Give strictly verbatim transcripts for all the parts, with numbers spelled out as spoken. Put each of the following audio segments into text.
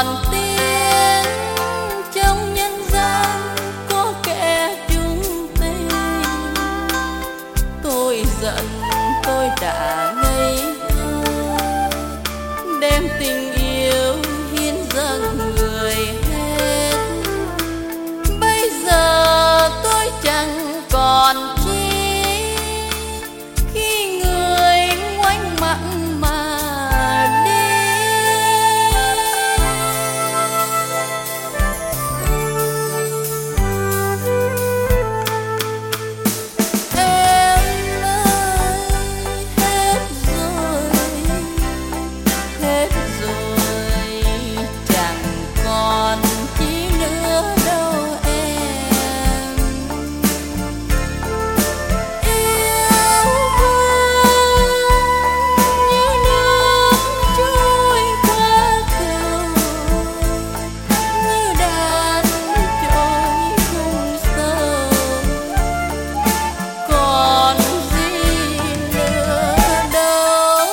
còn tiếng trong nhân gian có kẻ chung tình. Tôi giận tôi đã ngây thơ đem tình yêu hiến dâng người hết. Bây giờ tôi chẳng còn chi khi người ngoảnh mặt mà đi. Em ơi, hết rồi, hết rồi, chẳng còn chi nữa đâu em. Yêu thương như nước trôi qua cầu, như đàn trôi không sâu. Còn gì nữa đâu.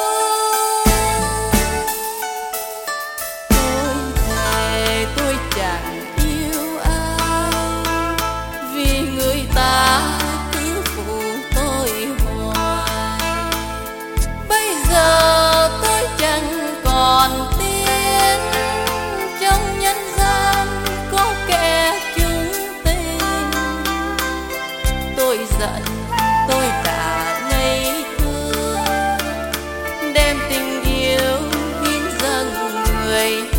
Tôi thề tôi chẳng yêu ai vì người ta cứ phụ tôi hoài. Bây giờ tôi chẳng còn tin trong nhân gian có kẻ chung tình. Tôi giận tôi đã ngây thơ đem tình yêu hiến dâng người